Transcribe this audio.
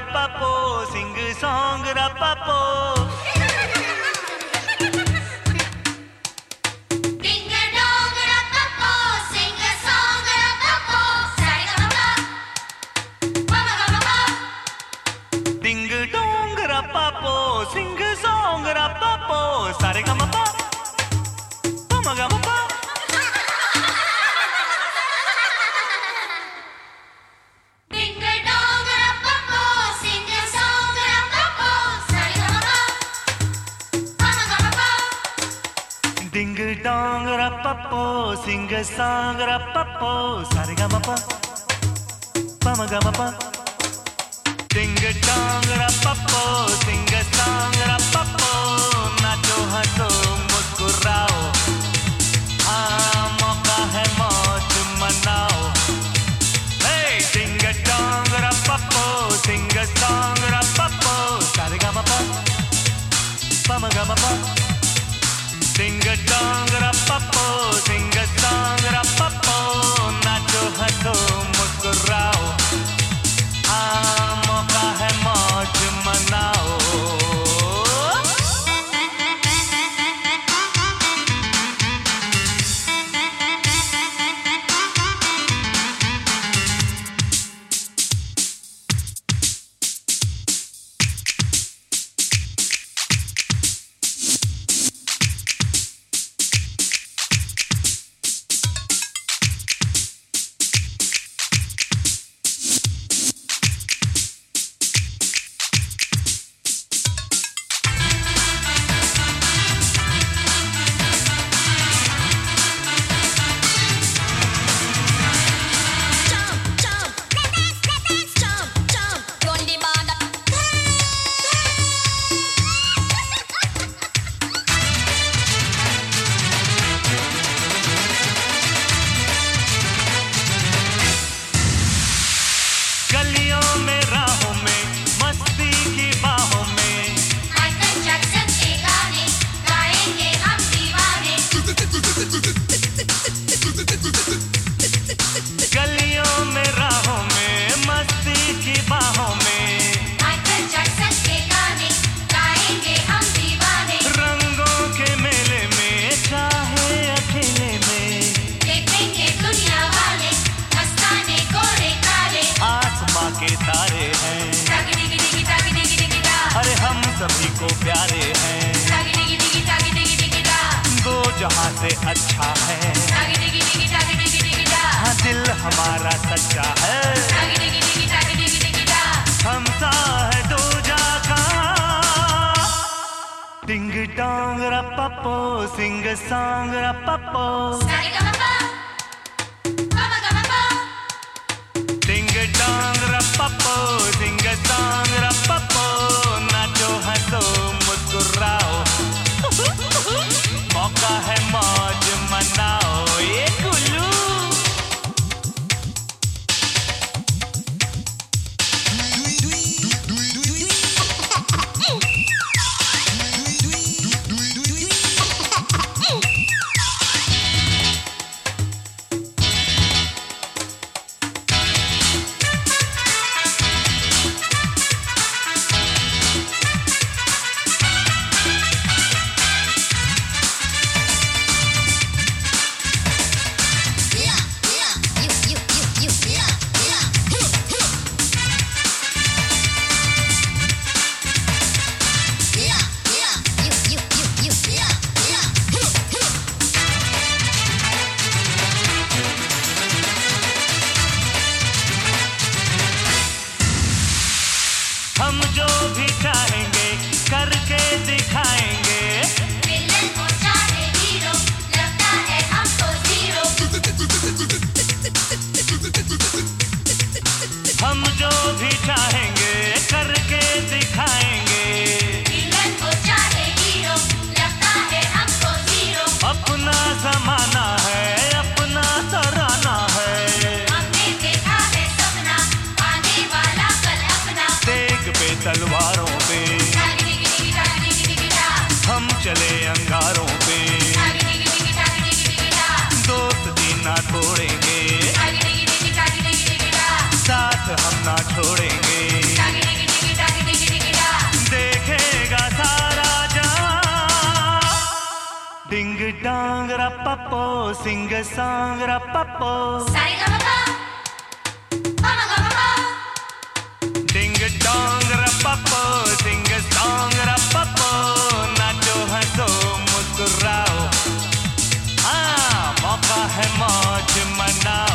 rapapo, sing song rapapo. Ding dong rapapo, sing song rapapo, sare ga ma pa, pa ma ga ma pa. Ding dong rapapo, sing song rapapo, sare ga ma pa, pa ma ga ma pa. Ding dong rapapo, sing song rapapo, नाचो हंसो मुस्कुराओ, हाँ मौका है मौज मनाओ. Hey, ding dong rapapo, sing song rapapo, sare ga ma pa, pa ma ga ma pa. Ding dong rapapo, sing song rapapo, नाचो हंसो मुस्कुराओ, हाँ मौका है मौज मनाओ. गलियों में राहों में मस्ती की बाहों में माइकल जैक्सन के गाने गाएंगे हम दीवाने. गलियों में राहों में मस्ती की बाहों में माइकल जैक्सन के गाने गाएंगे हम दीवाने. रंगों के मेले में चाहे अकेले में देखेंगे दुनिया वाले मस्ताने गोरे काले. आसमां के तारे हैं, टागी डिगी डिगी टागी डिगी डिगी दा. अरे हम सभी को प्यारे हैं. टागी डिगी डिगी टागी डिगी डिगी दा. दो जहां से अच्छा है, टागी डिगी डिगी टागी डिगी डिगी दा. हाँ दिल हमारा सच्चा है. टागी डिगी डिगी टागी डिगी डिगी दा. हम सा है दूजा का. डिंग डोंग रपापो, सिंग सॉन्ग रपापो. सारे गा मा पा, पा मा गा मा पा. डिंग डोंग रपापो, सिंग सॉन्ग रपापो, नाचो हंसो मुस्कुराओ, मौका है मौज मनाओ. ये कुल्लू हम जो भी चाहेंगे करके दिखाएंगे. विलन हो चाहे हीरो लगता है हमको जीरो. हम जो भी चाहेंगे करके दिखाएंगे. विलन हो चाहे हीरो लगता है हमको जीरो. अपना जमाना है, अपना तराना है. हमने देखा है सपना आने वाला कल अपना. तेग पे तलवारों पे टागी डिगी डिगी टागी डिगी डिगी दा. हम चले अंगारों पे. टागी डिगी डिगी टागी डिगी डिगी दा. दोस्ती ना तोड़ेंगे, टागी डिगी डिगी टागी डिगी डिगी दा. साथ हम ना छोड़ेंगे. टागी डिगी डिगी रपपो सिंग सॉन्ग रपपो Sarigama Pamagama डिंग डोंग रपपो सिंग सॉन्ग रपपो नाचो हंसो मुस्कुराओ हाँ मौका है मौज मनाओ